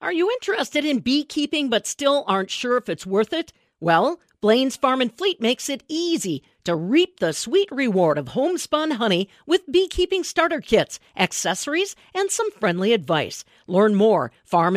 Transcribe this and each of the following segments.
Are you interested in beekeeping but still aren't sure if it's worth it? Well, Blaine's Farm and Fleet makes it easy to reap the sweet reward of homespun honey with beekeeping starter kits, accessories, and some friendly advice. Learn more,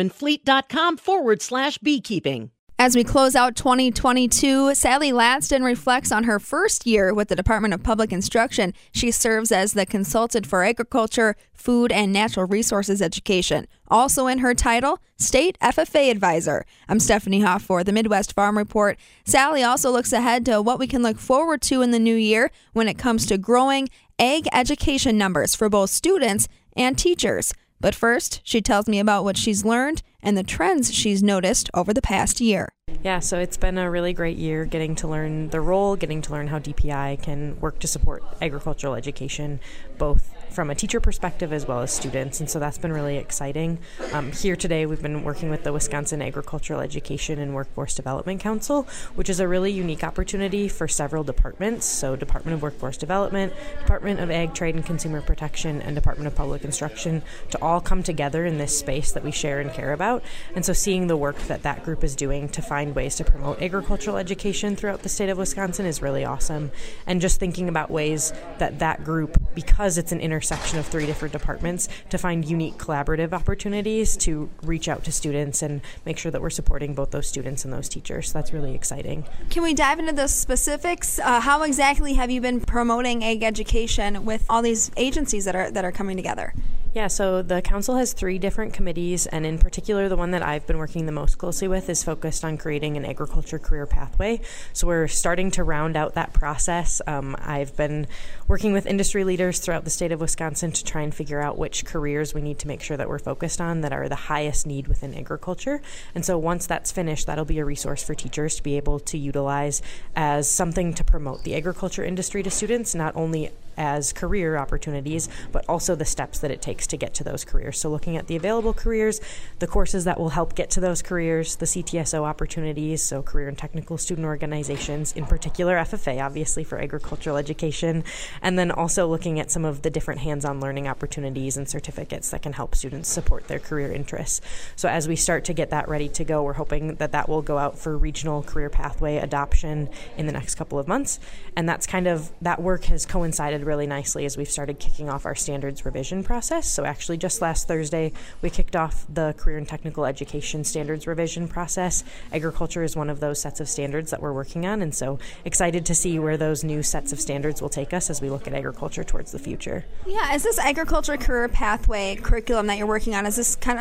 farmandfleet.com/beekeeping. As we close out 2022, Sally Ladston reflects on her first year with the Department of Public Instruction. She serves as the consultant for agriculture, food, and natural resources education. Also in her title, State FFA Advisor. I'm Stephanie Hoff for the Midwest Farm Report. Sally also looks ahead to what we can look forward to in the new year when it comes to growing ag education numbers for both students and teachers. But first, she tells me about what she's learned and the trends she's noticed over the past year. Yeah, so it's been a really great year getting to learn the role, getting to learn how DPI can work to support agricultural education, both from a teacher perspective as well as students, and so that's been really exciting. Here today we've been working with the Wisconsin Agricultural Education and Workforce Development Council, which is a really unique opportunity for several departments, so Department of Workforce Development, Department of Ag, Trade and Consumer Protection, and Department of Public Instruction to all come together in this space that we share and care about. And so seeing the work that that group is doing to find ways to promote agricultural education throughout the state of Wisconsin is really awesome. And just thinking about ways that that group, because it's an intersection of three different departments, to find unique collaborative opportunities to reach out to students and make sure that we're supporting both those students and those teachers. So that's really exciting. Can we dive into the specifics? How exactly have you been promoting ag education with all these agencies that are coming together? Yeah, so the council has 3 different committees, and in particular, the one that I've been working the most closely with is focused on creating an agriculture career pathway. So we're starting to round out that process. I've been working with industry leaders throughout the state of Wisconsin to try and figure out which careers we need to make sure that we're focused on that are the highest need within agriculture. And so once that's finished, that'll be a resource for teachers to be able to utilize as something to promote the agriculture industry to students, not only as career opportunities, but also the steps that it takes to get to those careers. So looking at the available careers, the courses that will help get to those careers, the CTSO opportunities, so career and technical student organizations, in particular FFA, obviously for agricultural education, and then also looking at some of the different hands-on learning opportunities and certificates that can help students support their career interests. So as we start to get that ready to go, we're hoping that that will go out for regional career pathway adoption in the next couple of months. And that's that work has coincided really nicely as we've started kicking off our standards revision process. So actually just last Thursday, we kicked off the career and technical education standards revision process. Agriculture is one of those sets of standards that we're working on, and so excited to see where those new sets of standards will take us as we look at agriculture towards the future. Yeah, is this agriculture career pathway curriculum that you're working on, is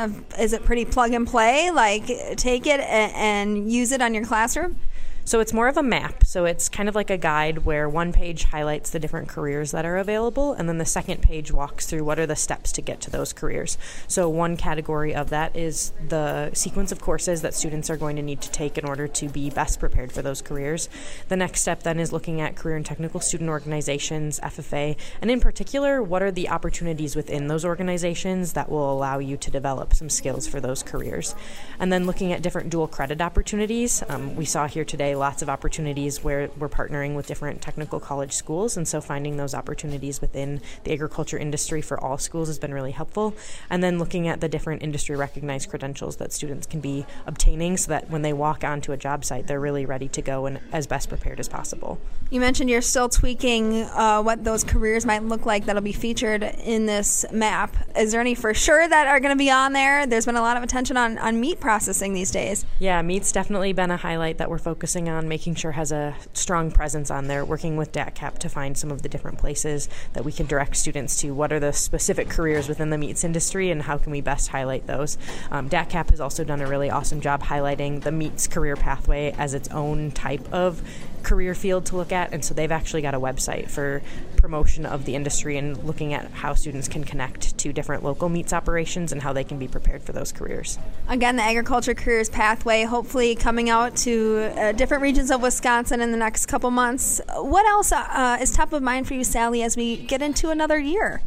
it pretty plug and play? Like take it and use it on your classroom? So it's more of a map. So it's kind of like a guide where one page highlights the different careers that are available, and then the second page walks through what are the steps to get to those careers. So one category of that is the sequence of courses that students are going to need to take in order to be best prepared for those careers. The next step then is looking at career and technical student organizations, FFA, and in particular, what are the opportunities within those organizations that will allow you to develop some skills for those careers. And then looking at different dual credit opportunities. We saw here today lots of opportunities where we're partnering with different technical college schools, and so finding those opportunities within the agriculture industry for all schools has been really helpful. And then looking at the different industry recognized credentials that students can be obtaining so that when they walk onto a job site, they're really ready to go and as best prepared as possible. You mentioned you're still tweaking what those careers might look like that'll be featured in this map. Is there any for sure that are going to be on there? There's been a lot of attention on meat processing these days. Yeah, meat's definitely been a highlight that we're focusing on, making sure has a strong presence on there, working with DATCAP to find some of the different places that we can direct students to. What are the specific careers within the meats industry and how can we best highlight those? DATCAP has also done a really awesome job highlighting the meats career pathway as its own type of career field to look at, and so they've actually got a website for promotion of the industry and looking at how students can connect to different local meats operations and how they can be prepared for those careers. Again, the Agriculture Careers Pathway hopefully coming out to different regions of Wisconsin in the next couple months. What else is top of mind for you, Sally, as we get into another year?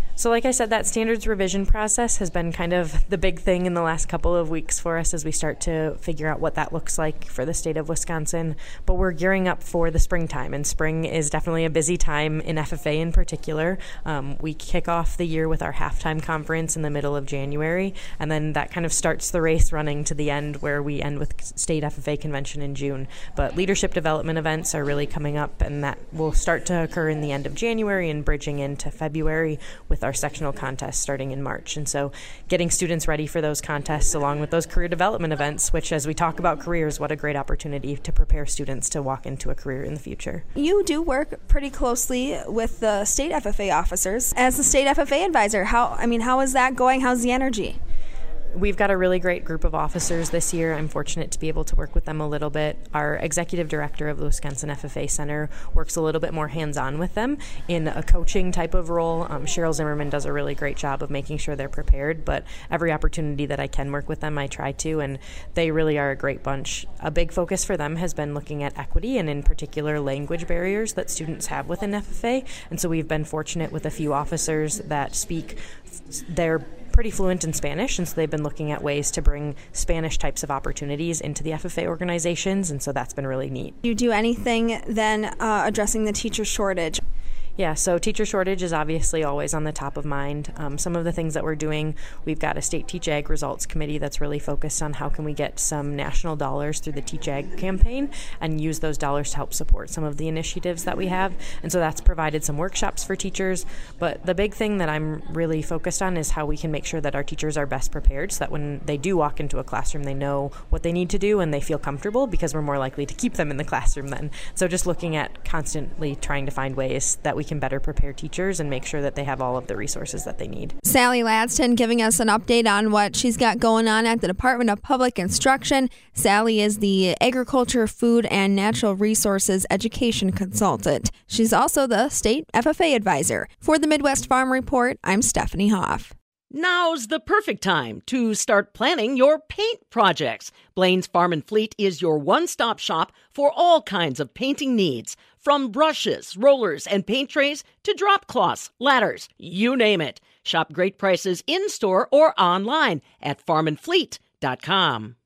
So like I said, that standards revision process has been kind of the big thing in the last couple of weeks for us as we start to figure out what that looks like for the state of Wisconsin. But we're gearing up for the springtime, and spring is definitely a busy time in FFA in particular. We kick off the year with our halftime conference in the middle of January, and then that kind of starts the race running to the end where we end with state FFA convention in June. But leadership development events are really coming up, and that will start to occur in the end of January and bridging into February with our sectional contests starting in March. And so getting students ready for those contests along with those career development events, which as we talk about careers, what a great opportunity to prepare students to walk into a career in the future. You do work pretty closely with the state FFA officers. As the state FFA advisor, how is that going? How's the energy? We've got a really great group of officers this year. I'm fortunate to be able to work with them a little bit. Our executive director of the Wisconsin FFA Center works a little bit more hands-on with them in a coaching type of role. Cheryl Zimmerman does a really great job of making sure they're prepared, but every opportunity that I can work with them, I try to, and they really are a great bunch. A big focus for them has been looking at equity and in particular language barriers that students have within FFA, and so we've been fortunate with a few officers that speak their pretty fluent in Spanish, and so they've been looking at ways to bring Spanish types of opportunities into the FFA organizations, and so that's been really neat. Do you do anything then addressing the teacher shortage? Yeah, so teacher shortage is obviously always on the top of mind. Some of the things that we're doing, we've got a state Teach Ag results committee that's really focused on how can we get some national dollars through the Teach Ag campaign and use those dollars to help support some of the initiatives that we have. And so that's provided some workshops for teachers. But the big thing that I'm really focused on is how we can make sure that our teachers are best prepared so that when they do walk into a classroom, they know what they need to do and they feel comfortable, because we're more likely to keep them in the classroom then. So just looking at constantly trying to find ways that we can better prepare teachers and make sure that they have all of the resources that they need. Sally Ladsten giving us an update on what she's got going on at the Department of Public Instruction. Sally is the Agriculture, Food, and Natural Resources Education Consultant. She's also the State FFA Advisor. For the Midwest Farm Report, I'm Stephanie Hoff. Now's the perfect time to start planning your paint projects. Blaine's Farm and Fleet is your one-stop shop for all kinds of painting needs. From brushes, rollers, and paint trays to drop cloths, ladders, you name it. Shop great prices in-store or online at farmandfleet.com.